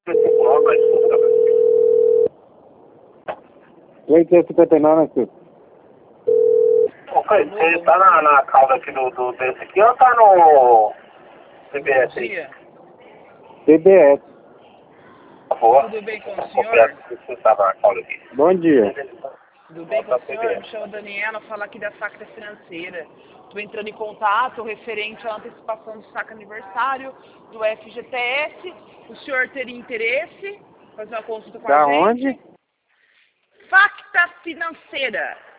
859, né, Ok, você tá na cauda aqui desse aqui ou tá no CBS aí? Dia. CBS. Boa. Tudo bem com o Confesso senhor? que você tava na cauda aqui. Bom dia. Tudo bem com o senhor? Me chamo Daniela, falo aqui da Sacra Financeira. Estou entrando em contato referente à antecipação do saque aniversário do FGTS. O senhor teria interesse em fazer uma consulta com Da a gente? onde? Facta Financeira.